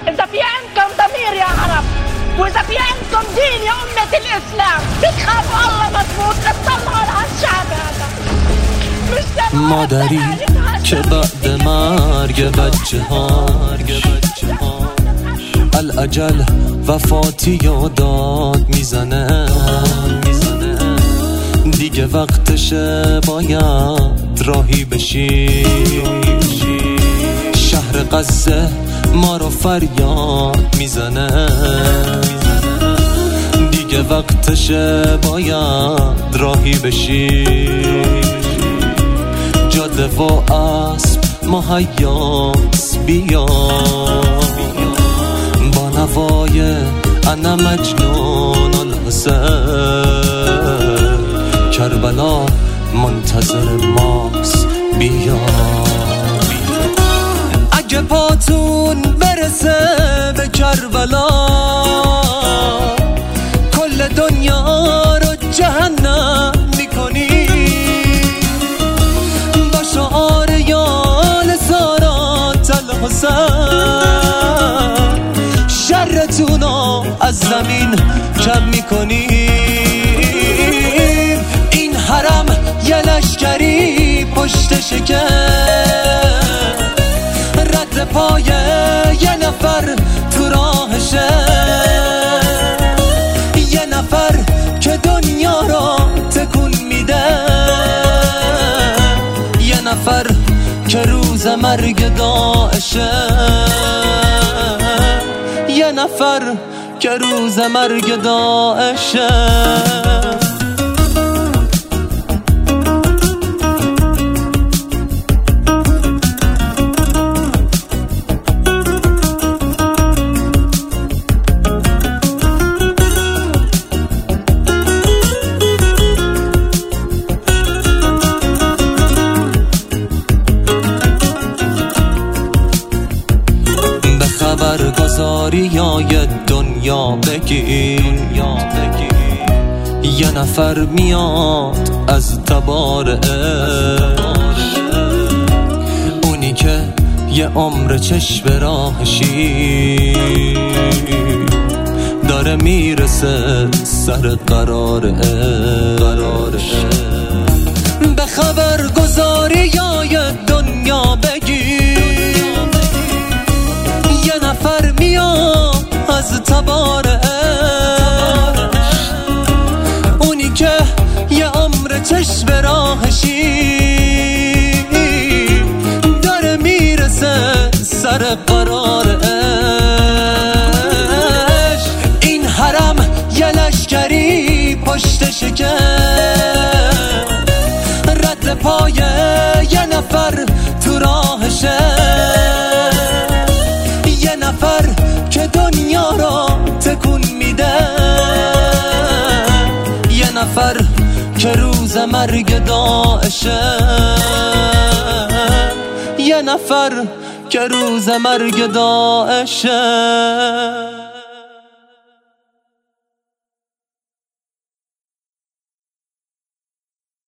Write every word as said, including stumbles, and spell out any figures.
إذا في عندكم ضمير يا عرب، وإذا في عندكم دين يا أمة الإسلام، بتخافوا الله مضبوط، اطلعوا على هالشعب هذا. مادری که بعد مرگ بچه ها الاجل وفاتی یادات میزنه، دیگه وقتشه باید راهی بشی. شهر غزه ما رو فریاد میزنه، دیگه وقتشه باید راهی بشی. جاده و اسب مهیاس بیا، با نوای انا مجنون الحسین، کربلا منتظر ماست بیا. اگه پاتون برسه به کربلا، کل دنیا رو جهنم میکنی. با شعار یال سارات الحسین، شرتونو از زمین کم میکنی. این حرم یه لشکری پشت شکر، رد پای یه نفر تو راهشه. یه نفر که دنیا را تکون میده، یه نفر که روز مرگ داعشه، یه نفر که روز مرگ داعشه. خبرگزاری های دنیا بگی، یه نفر میاد از تبار عشق، اونی که یه عمر چشم راهشی، داره میرسه سر قرار عشق. به خبرگزاری های دنیا بگی، نفر میاد از تبار عشق، اونی که یه عمر چشم راهشی، داره میرسه سر قرار عشق. این حرم یه لشکری پشت شکر، رد پای یه نفر تو راهشه. نفر که دنیا را تکون میده، یه نفر که روز مرگ داعشه، یه نفر که روز مرگ داعشه.